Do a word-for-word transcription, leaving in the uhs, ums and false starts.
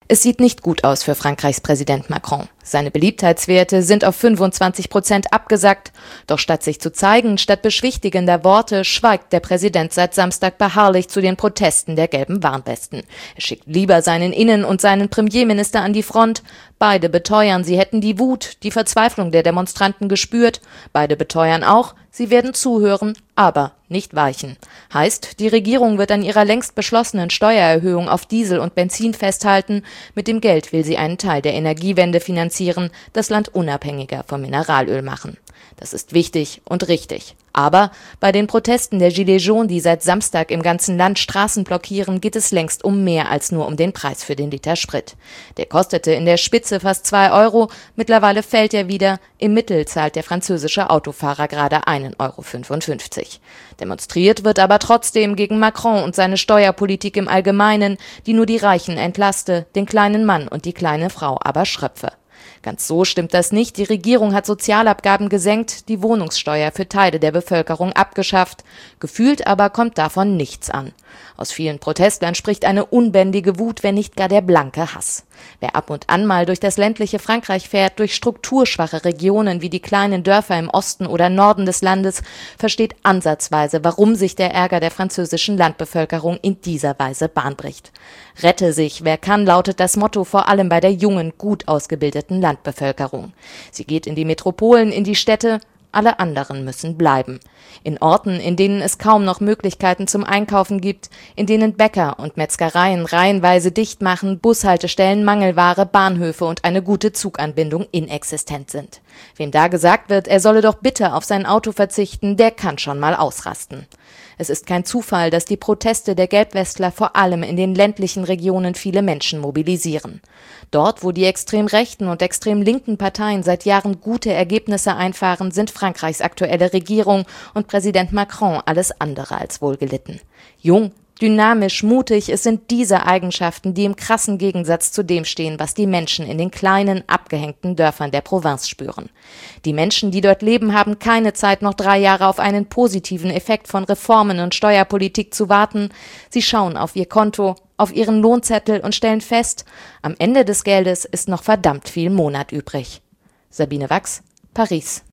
Es sieht nicht gut aus für Frankreichs Präsident Macron. Seine Beliebtheitswerte sind auf fünfundzwanzig Prozent abgesackt. Doch statt sich zu zeigen, statt beschwichtigender Worte, schweigt der Präsident seit Samstag beharrlich zu den Protesten der gelben Warnwesten. Er schickt lieber seinen Innen- und seinen Premierminister an die Front. Beide beteuern, sie hätten die Wut, die Verzweiflung der Demonstranten gespürt. Beide beteuern auch, sie werden zuhören, aber nicht weichen. Heißt, die Regierung wird an ihrer längst beschlossenen Steuererhöhung auf Diesel und Benzin festhalten. Mit dem Geld will sie einen Teil der Energiewende finanzieren, das Land unabhängiger vom Mineralöl machen. Das ist wichtig und richtig. Aber bei den Protesten der Gilets jaunes, die seit Samstag im ganzen Land Straßen blockieren, geht es längst um mehr als nur um den Preis für den Liter Sprit. Der kostete in der Spitze fast zwei Euro, mittlerweile fällt er wieder. Im Mittel zahlt der französische Autofahrer gerade einen Euro fünfundfünfzig. Demonstriert wird aber trotzdem gegen Macron und seine Steuerpolitik im Allgemeinen, die nur die Reichen entlaste, den kleinen Mann und die kleine Frau aber schröpfe. Ganz so stimmt das nicht. Die Regierung hat Sozialabgaben gesenkt, die Wohnungssteuer für Teile der Bevölkerung abgeschafft. Gefühlt aber kommt davon nichts an. Aus vielen Protestlern spricht eine unbändige Wut, wenn nicht gar der blanke Hass. Wer ab und an mal durch das ländliche Frankreich fährt, durch strukturschwache Regionen wie die kleinen Dörfer im Osten oder Norden des Landes, versteht ansatzweise, warum sich der Ärger der französischen Landbevölkerung in dieser Weise Bahn bricht. Rette sich, wer kann, lautet das Motto vor allem bei der jungen, gut ausgebildeten Landbevölkerung. Sie geht in die Metropolen, in die Städte. Alle anderen müssen bleiben. In Orten, in denen es kaum noch Möglichkeiten zum Einkaufen gibt, in denen Bäcker und Metzgereien reihenweise dicht machen, Bushaltestellen, Mangelware, Bahnhöfe und eine gute Zuganbindung inexistent sind. Wem da gesagt wird, er solle doch bitte auf sein Auto verzichten, der kann schon mal ausrasten. Es ist kein Zufall, dass die Proteste der Gelbwestler vor allem in den ländlichen Regionen viele Menschen mobilisieren. Dort, wo die extrem rechten und extrem linken Parteien seit Jahren gute Ergebnisse einfahren, sind Frankreichs aktuelle Regierung und Präsident Macron alles andere als wohlgelitten. Jung, dynamisch, mutig, es sind diese Eigenschaften, die im krassen Gegensatz zu dem stehen, was die Menschen in den kleinen, abgehängten Dörfern der Provinz spüren. Die Menschen, die dort leben, haben keine Zeit, noch drei Jahre auf einen positiven Effekt von Reformen und Steuerpolitik zu warten. Sie schauen auf ihr Konto, auf ihren Lohnzettel und stellen fest, am Ende des Geldes ist noch verdammt viel Monat übrig. Sabine Wachs, Paris.